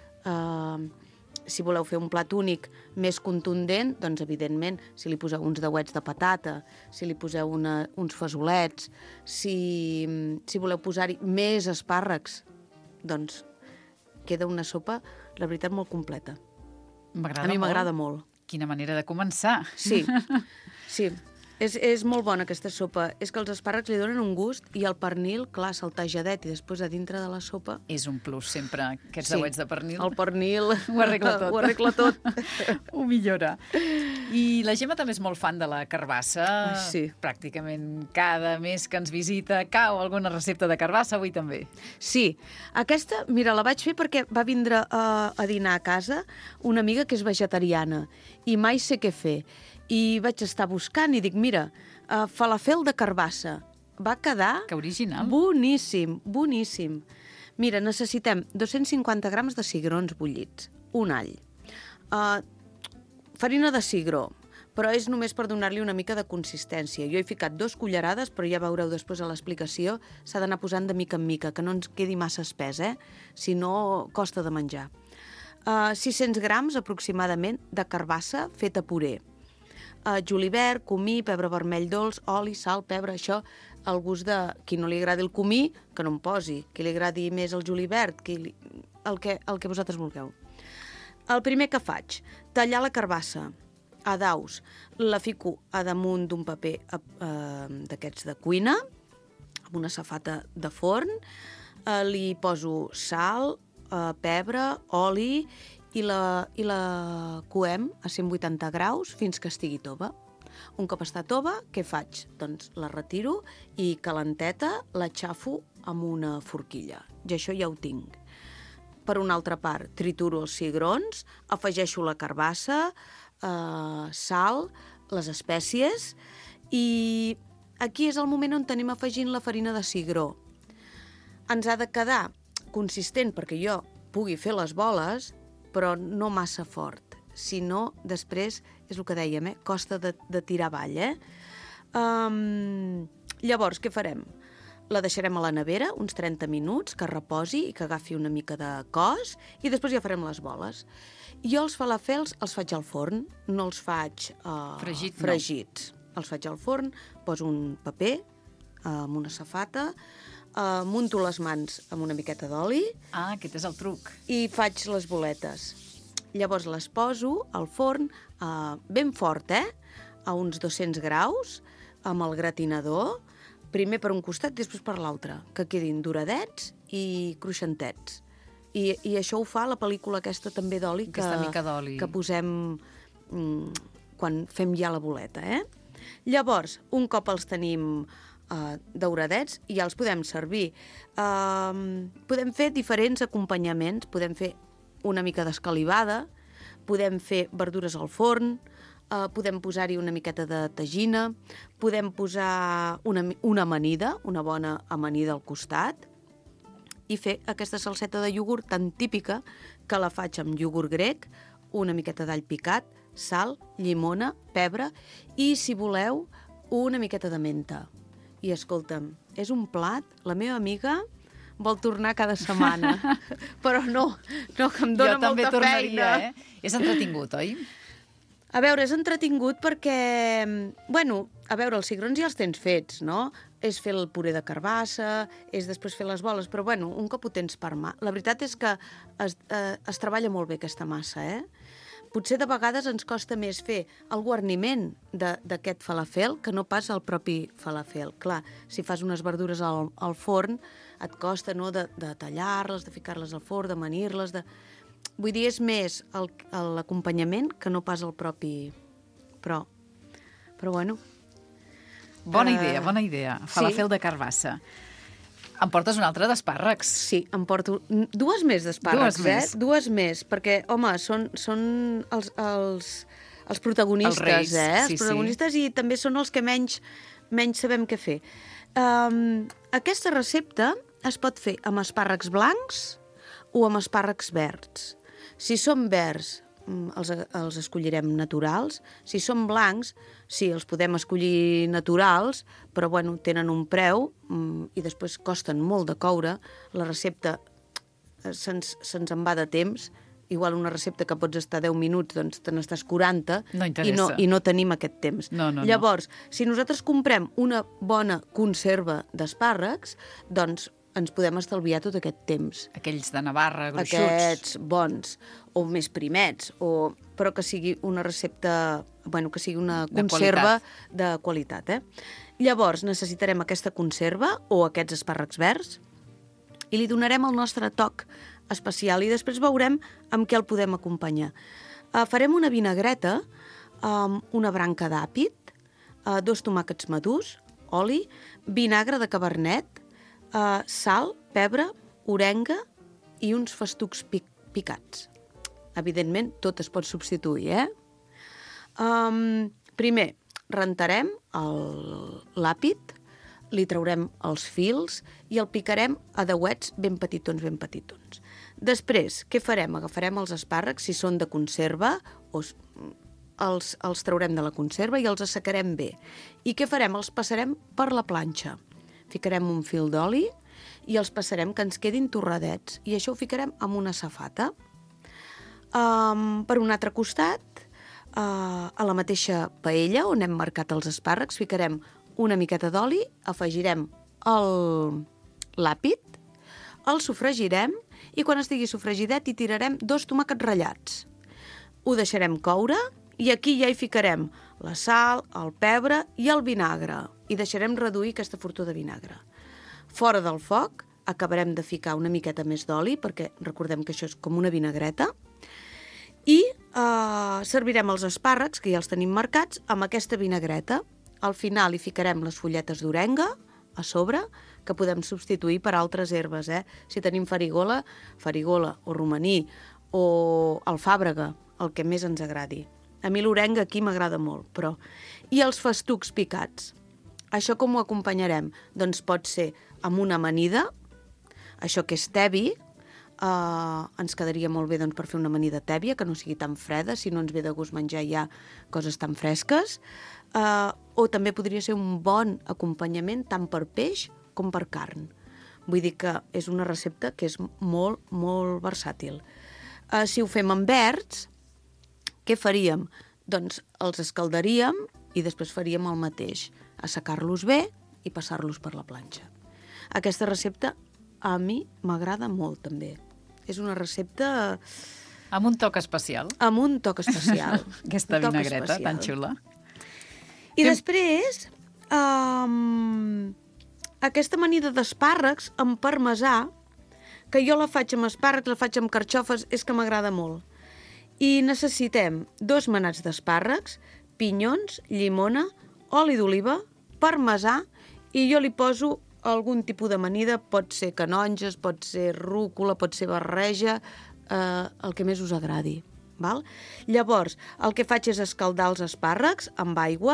Uh, si voleu fer un plat únic més contundent, doncs evidentment, si li poseu uns dauets de patata, si li poseu una, uns fesolets, si, si voleu posar-hi més espàrrecs, doncs queda una sopa, la veritat, molt completa. M'agrada A mi molt. m'agrada molt. Quina manera de començar. Sí, sí. És, és molt bona aquesta sopa. És que els espàrrecs li donen un gust i el pernil, clar, saltejadet i després a dintre de la sopa... És un plus sempre, aquests Sí, dauets de pernil. el pernil Ho arregla tot. Ho arregla tot. Ho millora. I la Gemma també és molt fan de la carbassa. Sí. Pràcticament cada mes que ens visita cau alguna recepta de carbassa, avui també. Sí, aquesta, mira, la vaig fer perquè va vindre a, a dinar a casa una amiga que és vegetariana i mai sé què fer. I vaig estar buscant i dic, mira, uh, falafel de carbassa. Va quedar... Que original. Boníssim, boníssim. Mira, necessitem dos-cents cinquanta grams de cigrons bullits, un all, uh, farina de cigró, però és només per donar-li una mica de consistència. Jo he ficat dos cullerades, però ja veureu després a l'explicació, s'ha d'anar posant de mica en mica, que no ens quedi massa espès, eh? Si no, costa de menjar. Uh, sis-cents grams, aproximadament, de carbassa feta puré. Uh, julivert, comí, pebre vermell dolç, oli, sal, pebre, això al gust de qui no li agradi el comí, que no en posi, qui li agradi més el julivert, qui li... el, que, el que vosaltres vulgueu. El primer que faig, tallar la carbassa a daus, la fico a damunt d'un paper uh, d'aquests de cuina, amb una safata de forn, uh, li poso sal, uh, pebre, oli, i la, i la coem a cent vuitanta graus fins que estigui tova. Un cop està tova, què faig? Doncs la retiro i calenteta la xafo amb una forquilla. I això ja ho tinc. Per una altra part, trituro els cigrons, afegeixo la carbassa, eh, sal, les espècies, i aquí és el moment on tenim afegint la farina de cigró. Ens ha de quedar consistent perquè jo pugui fer les boles, però no massa fort. Si no, després, és el que dèiem, eh? Costa de, de tirar avall, eh? Um, llavors, què farem? la deixarem a la nevera uns trenta minuts, que reposi i que agafi una mica de cos, i després ja farem les boles. Jo els falafels els faig al forn, no els faig uh, Fregit, no. fregits. Els faig al forn, poso un paper uh, amb una safata, uh, munto les mans amb una miqueta d'oli Ah, aquest és el truc. i faig les boletes. Llavors les poso al forn uh, ben fort, eh? A uns dos-cents graus, amb el gratinador, primer per un costat i després per l'altre, que quedin doradets i cruixentets. I, I això ho fa la pel·lícula aquesta també d'oli que, Aquesta mica d'oli. que posem mm, quan fem ja la boleta, eh? Llavors, un cop els tenim uh, dauradets, ja els podem servir. Uh, podem fer diferents acompanyaments, podem fer una mica d'escalivada, podem fer verdures al forn, uh, podem posar-hi una miqueta de tagina, podem posar una, una amanida, una bona amanida al costat, i fer aquesta salseta de iogurt tan típica que la faig amb iogurt grec, una miqueta d'all picat, sal, llimona, pebre i, si voleu, una miqueta de menta. I escolta'm, és un plat, la meva amiga vol tornar cada setmana, però no, no que em dóna jo també molta tornaria, feina. eh? És entretingut, oi? A veure, és entretingut perquè, bueno, a veure, els cigrons ja els tens fets, no? És fer el puré de carbassa, és després fer les boles, però, bueno, un cop ho tens per mà. La veritat és que es, eh, es treballa molt bé aquesta massa, eh? Potser de vegades ens costa més fer el guarniment d'aquest falafel que no pas el propi falafel. Clar, si fas unes verdures al, al forn, et costa, no?, de, de tallar-les, de ficar-les al forn, d'amanir-les, de... Vull dir, és més l'acompanyament que no pas el propi... Però, però bueno... Bona Uh, idea, bona idea. Falafel sí. de carbassa. Em portes un altre d'espàrrecs. Sí, em porto dues més d'espàrrecs, Dues més. eh? Dues més, perquè, home, són, són els, els, els protagonistes, Els reis, eh? sí, Els protagonistes sí. I també són els que menys, menys sabem què fer. Um, aquesta recepta es pot fer amb espàrrecs blancs o amb espàrrecs verds. Si són verds, els, els escollirem naturals. Si són blancs, sí, els podem escollir naturals, però bueno, tenen un preu i després costen molt de coure. La recepta se'ns se en va de temps. Igual una recepta que pots estar deu minuts, doncs te n'estàs quaranta No i, interessa. no, i no tenim aquest temps. No, no, no. Llavors, si nosaltres comprem una bona conserva d'espàrrecs, doncs ens podem estalviar tot aquest temps. Aquells de Navarra, gruixuts. Aquests bons, o més primets, o... però que sigui una recepta, bueno, que sigui una De conserva qualitat. de qualitat. Eh? Llavors necessitarem aquesta conserva o aquests espàrrecs verds i li donarem el nostre toc especial i després veurem amb què el podem acompanyar. Uh, farem una vinagreta amb una branca d'àpid, uh, dos tomàquets madurs, oli, vinagre de cabernet, Uh, sal, pebre, orenga i uns festucs pic picats. Evidentment, tot es pot substituir, eh? Um, primer, rentarem l'àpid, li traurem els fils i el picarem a deuets ben petitons, ben petitons. Després, què farem? Agafarem els espàrrecs, si són de conserva, o els, els traurem de la conserva i els assecarem bé. I què farem? Els passarem per la planxa. Ficarem un fil d'oli i els passarem que ens quedin torradets. I això ho ficarem amb una safata. Um, per un altre costat, uh, a la mateixa paella on hem marcat els espàrrecs, ficarem una miqueta d'oli, afegirem l'àpid, el sofregirem i quan estigui sofregidet hi tirarem dos tomàquets ratllats. Ho deixarem coure i aquí ja hi ficarem la sal, el pebre i el vinagre. I deixarem reduir aquesta fortó de vinagre. Fora del foc acabarem de ficar una miqueta més d'oli, perquè recordem que això és com una vinagreta, i eh, servirem els espàrrecs, que ja els tenim marcats, amb aquesta vinagreta. Al final hi ficarem les fulletes d'orenga a sobre, que podem substituir per altres herbes. Eh? Si tenim farigola, farigola o romaní o alfàbrega, el que més ens agradi. A mi l'orenga aquí m'agrada molt, però... I els festucs picats. Això com ho acompanyarem? Doncs pot ser amb una amanida, això que és tebi, eh, ens quedaria molt bé doncs, per fer una amanida tèbia, que no sigui tan freda, si no ens ve de gust menjar ja coses tan fresques, eh, o també podria ser un bon acompanyament tant per peix com per carn. Vull dir que és una recepta que és molt, molt versàtil. Uh, si ho fem amb verds, què faríem? Doncs els escaldaríem i després faríem el mateix, assecar-los bé i passar-los per la planxa. Aquesta recepta a mi m'agrada molt, també. És una recepta... Amb un toc especial. Amb un toc especial. Aquesta un toc vinagreta especial. tan xula. I Fem- després, um, aquesta amanida d'espàrrecs amb parmesà, que jo la faig amb espàrrecs, la faig amb carxofes, és que m'agrada molt. I necessitem dos manats d'espàrrecs, pinyons, llimona, oli d'oliva, parmesà, i jo li poso algun tipus d'amanida, pot ser canonges, pot ser rúcula, pot ser barreja, eh, el que més us agradi. Val? Llavors, el que faig és escaldar els espàrrecs amb aigua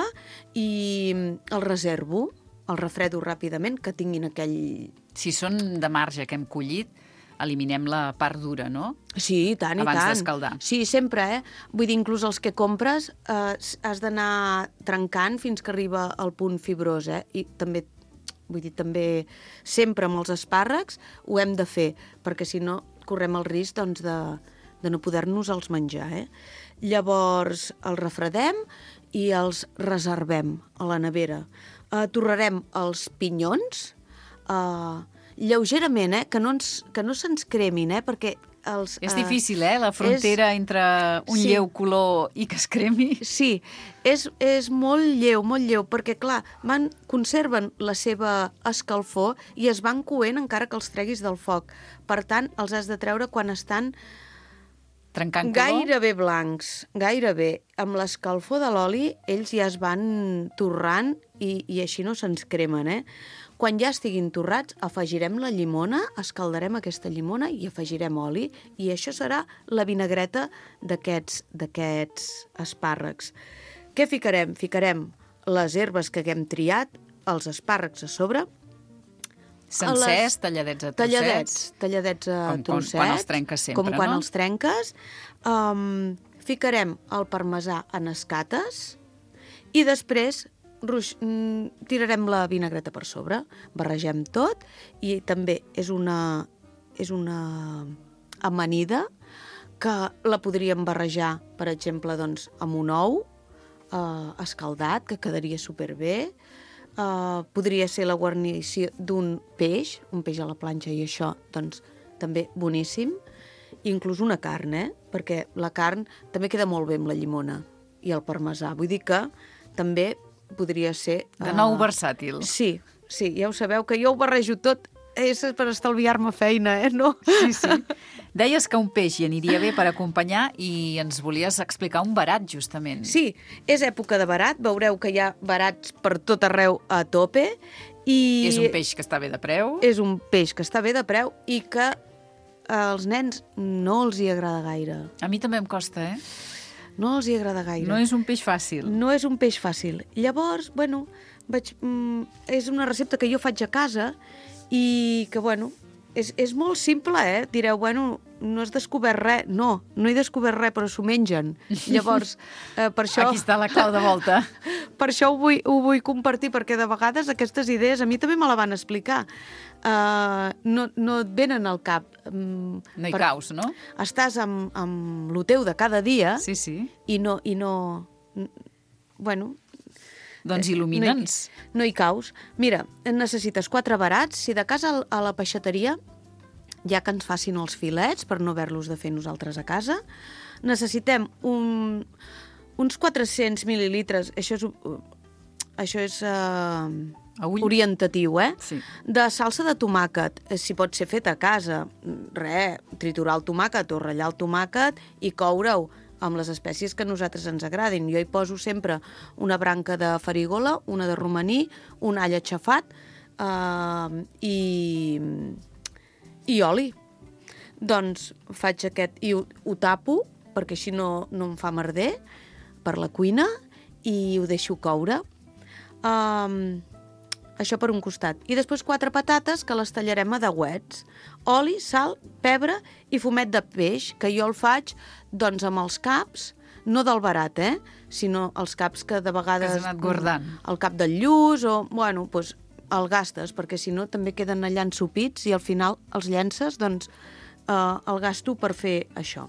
i el reservo, el refredo ràpidament, que tinguin aquell... Si són de marge que hem collit, eliminem la part dura, no? Sí, i tant, i Abans tant. d'escaldar. Sí, sempre, eh? Vull dir, inclús els que compres eh, has d'anar trencant fins que arriba al punt fibrós, eh? I també, vull dir, també sempre amb els espàrrecs ho hem de fer, perquè si no correm el risc, doncs, de, de no poder-nos els menjar, eh? Llavors, els refredem i els reservem a la nevera. Eh, torrarem els pinyons, eh, lleugerament, eh? Que no, ens, que no se'ns cremin, eh? Perquè els... És eh, difícil, eh? La frontera és... entre un Sí. lleu color i que es cremi. Sí, és, és molt lleu, molt lleu, perquè, clar, van, conserven la seva escalfor i es van coent encara que els treguis del foc. Per tant, els has de treure quan estan Trencant color. gairebé blancs, gairebé. Amb l'escalfor de l'oli, ells ja es van torrant i, i així no se'ns cremen, eh? Quan ja estiguin torrats, afegirem la llimona, escaldarem aquesta llimona i afegirem oli, i això serà la vinagreta d'aquests d'aquests espàrrecs. Què ficarem? Ficarem les herbes que haguem triat, els espàrrecs a sobre, Sencers, les- talladets a trossets. talladets, talladets a Com quan- trossets. quan els trenques sempre, com quan no? els trenques. Um, ficarem el parmesà en escates i després ruix, mm, tirarem la vinagreta per sobre. Barregem tot i també és una, és una amanida que la podríem barrejar, per exemple, doncs, amb un ou eh, escaldat, que quedaria superbé. Uh, podria ser la guarnició d'un peix, un peix a la planxa, i això, doncs, també boníssim. Inclús una carn, eh? Perquè la carn també queda molt bé amb la llimona i el parmesà. Vull dir que també podria ser... De nou versàtil. Sí, sí, ja ho sabeu, que jo ho barrejo tot, és per estalviar-me feina, eh? No? Sí, sí. Deies que un peix hi aniria bé per acompanyar i ens volies explicar un verat, justament. Sí, és època de verat, veureu que hi ha verats per tot arreu a tope. I És un peix que està bé de preu. És un peix que està bé de preu i que als nens no els hi agrada gaire. A mi també em costa, eh? No els hi agrada gaire. No és un peix fàcil. No és un peix fàcil. Llavors, bueno, vaig, mm, és una recepta que jo faig a casa i que, bueno, és, és molt simple, eh? Direu, bueno, no has descobert res. No, no he descobert res, però s'ho mengen. Llavors, eh, per això... Aquí està la clau de volta. Per això ho vull, ho vull compartir, perquè de vegades aquestes idees a mi també me la van explicar. Uh, no, no et venen al cap. Um, No hi caus, no? Estàs amb, amb lo teu de cada dia Sí, sí. i no... I no bueno, Doncs il·lumina'ns. no hi caus. Mira, necessites quatre verats. Si de casa al- a la peixateria, ja que ens facin els filets, per no haver-los de fer nosaltres a casa, necessitem un, uns quatre-cents mil·lilitres, això és, això és uh, orientatiu, eh? Sí. De salsa de tomàquet, eh, si pot ser feta a casa. Re, triturar el tomàquet o ratllar el tomàquet i coure-ho amb les espècies que a nosaltres ens agradin. Jo hi poso sempre una branca de farigola, una de romaní, un all aixafat eh, i, i oli. Doncs faig aquest i ho, ho tapo, perquè així no, no em fa merder, per la cuina, i ho deixo coure. Um, això per un costat. I després quatre patates que les tallarem a deuets. Oli, sal, pebre i fumet de peix, que jo el faig doncs, amb els caps, no del barat, eh? Sinó els caps que de vegades... Que has anat guardant. El cap del lluç o... Bueno, doncs, el gastes, perquè si no també queden allà ensopits i al final els llences, doncs eh, el gasto per fer això.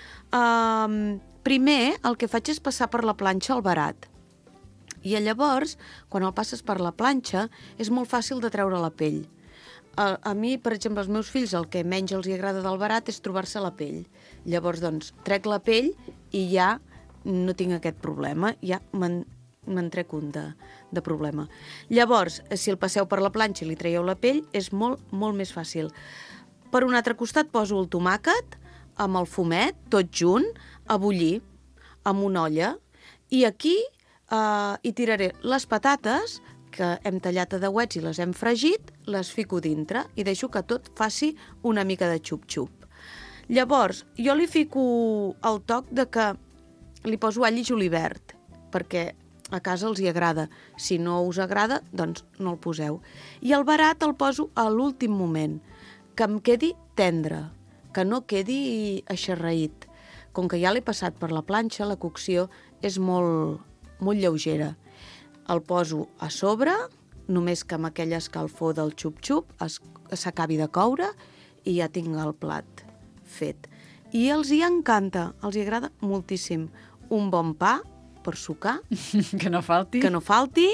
Um, primer, el que faig és passar per la planxa el barat. I llavors, quan el passes per la planxa, és molt fàcil de treure la pell. A, a mi, per exemple, els meus fills, el que menys els hi agrada del barat és trobar-se la pell. Llavors, doncs, trec la pell i ja no tinc aquest problema, ja me'n me'n trec un de, de problema. Llavors, si el passeu per la planxa i li traieu la pell, és molt, molt més fàcil. Per un altre costat poso el tomàquet amb el fumet, tot junt, a bullir, amb una olla, i aquí eh, hi tiraré les patates, que hem tallat a deuets i les hem fregit, les fico dintre i deixo que tot faci una mica de xup-xup. Llavors, jo li fico el toc de que li poso all i julivert, perquè a casa els hi agrada. Si no us agrada, doncs no el poseu. I el barat el poso a l'últim moment, que em quedi tendre, que no quedi eixarraït. Com que ja l'he passat per la planxa, la cocció és molt, molt lleugera. El poso a sobre, només que amb aquella escalfor del xup-xup s'acabi de coure i ja tinc el plat fet. I els hi encanta, els hi agrada moltíssim. Un bon pa per sucar. Que no falti. Que no falti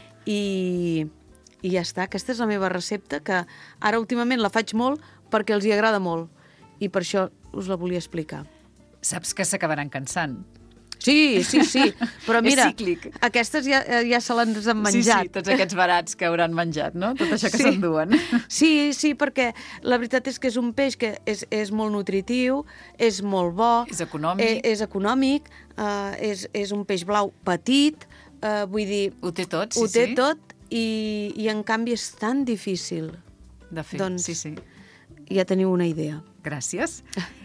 i, i ja està. Aquesta és la meva recepta, que ara últimament la faig molt perquè els hi agrada molt i per això us la volia explicar. Saps que s'acabaran cansant. Sí, sí, sí, però mira, És cíclic. aquestes ja, ja se les han menjat. Sí, sí, tots aquests barats que hauran menjat, no? Tot això que Sí. s'enduen. Sí, sí, perquè la veritat és que és un peix que és, és molt nutritiu, és molt bo. És econòmic. Eh, és econòmic, eh, és, és un peix blau petit, eh, vull dir... Ho té tot, sí, Ho té sí. tot i, i en canvi és tan difícil. De fer, Doncs- sí, sí. Ja teniu una idea. Gràcies.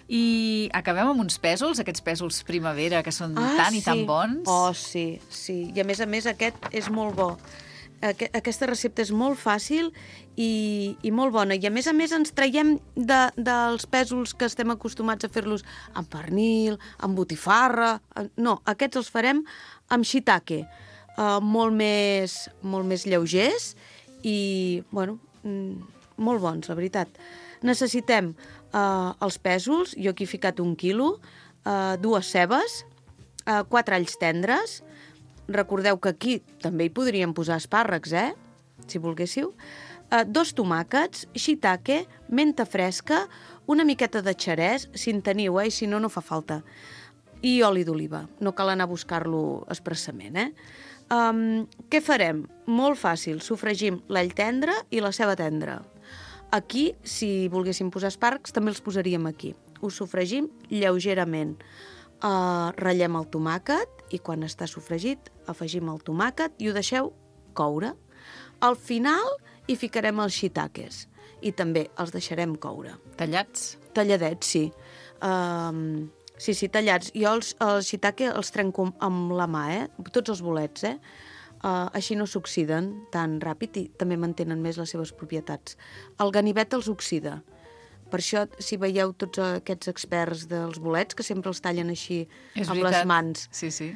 I acabem amb uns pèsols, aquests pèsols primavera, que són tan i tan bons. Oh, sí, sí. I a més a més aquest és molt bo. Aqu aquesta recepta és molt fàcil i, i molt bona. I a més a més ens traiem de, dels pèsols que estem acostumats a fer-los amb pernil, amb botifarra... No, aquests els farem amb shiitake, uh, molt, més, molt més lleugers i, bueno, mm, molt bons, la veritat. Necessitem uh, els pèsols, jo aquí he ficat un quilo, uh, dues cebes, uh, quatre alls tendres. Recordeu que aquí també hi podríem posar espàrrecs, eh? Si volguéssiu. Uh, dos tomàquets, shiitake, menta fresca, una miqueta de xerès, si en teniu, eh? I si no, no fa falta. I oli d'oliva. No cal anar a buscar-lo expressament, eh? Um, què farem? Molt fàcil. Sofregim l'all tendre i la ceba tendra. Aquí, si volguéssim posar espàrrecs, també els posaríem aquí. Ho sofregim lleugerament. Uh, ratllem el tomàquet i quan està sofregit afegim el tomàquet i ho deixeu coure. Al final hi ficarem els shiitakes i també els deixarem coure. Tallats? Talladets, sí. Um, sí, sí, tallats. Jo els, els shiitake els trenco amb la mà, eh? Tots els bolets, eh? Uh, així no s'oxiden tan ràpid i també mantenen més les seves propietats. El ganivet els oxida. Per això, si veieu tots aquests experts dels bolets, que sempre els tallen així És amb veritat. les mans. Sí, sí.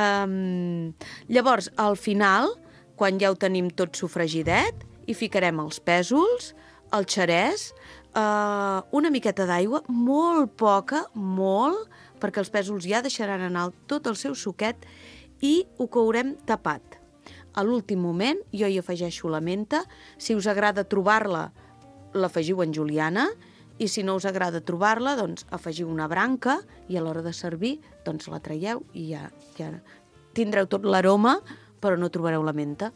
Um, llavors, al final, quan ja ho tenim tot sofregidet, hi ficarem els pèsols, el xerès, uh, una miqueta d'aigua, molt poca, molt, perquè els pèsols ja deixaran anar tot el seu suquet i ho courem tapat. A l'últim moment jo hi afegeixo la menta. Si us agrada trobar-la, l'afegiu en juliana, i si no us agrada trobar-la, doncs afegiu una branca i a l'hora de servir doncs la traieu i ja, ja tindreu tot l'aroma, però no trobareu la menta.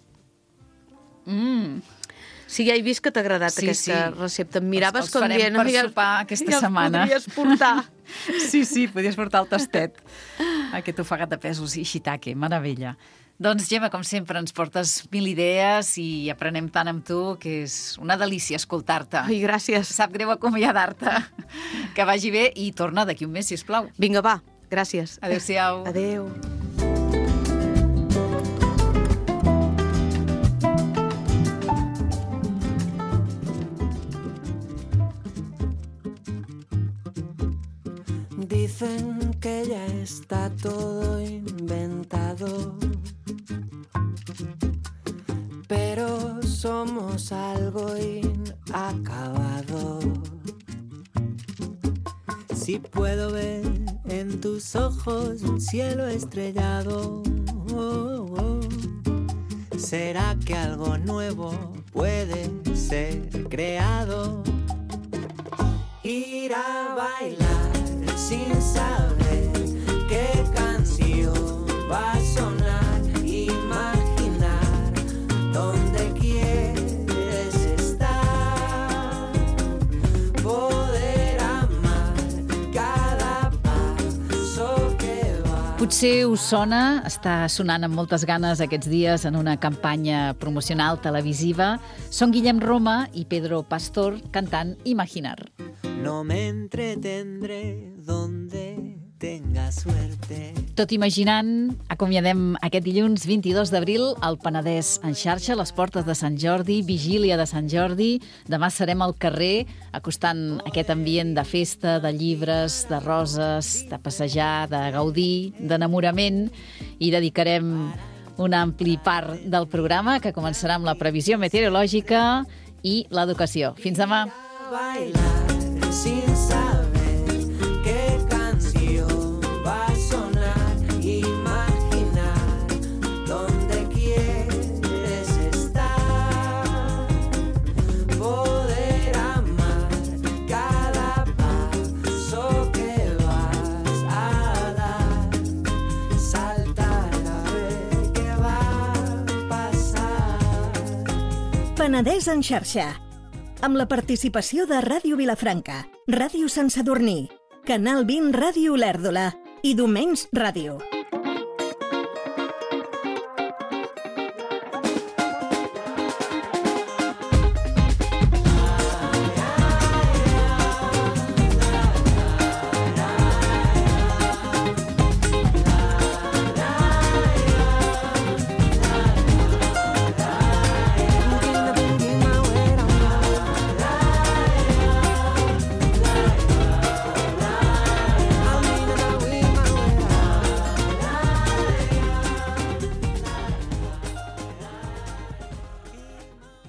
Mm. Sí, ja he vist que t'ha agradat Sí, aquesta sí. recepta. Em miraves Els- els com farem dient... per "Ai, ja- sopar aquesta ja els setmana." podries portar. Sí, sí, podies portar el tastet. Aquest ofegat de pèsols i shiitake, meravella. Doncs, Gemma, com sempre, ens portes mil idees i aprenem tant amb tu que és una delícia escoltar-te. Ai, gràcies. Sap greu acomiadar-te. Que vagi bé i torna d'aquí un mes, sisplau. Vinga, va. Gràcies. Adéu-siau. Adéu. Dicen que ya está todo inventado, pero somos algo inacabado. Si puedo ver en tus ojos un cielo estrellado, oh, oh. ¿Será que algo nuevo puede ser creado? Ir a bailar sin saber qué canción va a sonar, imaginar dónde quieres estar, poder amar cada paso que va. Potser us sona, està sonant amb moltes ganes aquests dies en una campanya promocional televisiva. Són Guillem Roma i Pedro Pastor cantant Imaginar. No me entretendré donde tenga suerte. Tot imaginant, acomiadem aquest dilluns vint-i-dos d'abril al Penedès en xarxa, les portes de Sant Jordi, vigília de Sant Jordi. Demà serem al carrer acostant aquest ambient de festa, de llibres, de roses, de passejar, de gaudir, d'enamorament, i dedicarem un ampli part del programa que començarà amb la previsió meteorològica i l'educació. Fins demà. Sin saber qué canción va a sonar, imaginar dónde quieres estar, poder amar cada paso que vas a dar, saltar a ver qué va a pasar. Penedès en xarxa, amb la participació de Ràdio Vilafranca, Ràdio Sant Sadurní, Canal vint Ràdio Olèrdola i Domens Ràdio.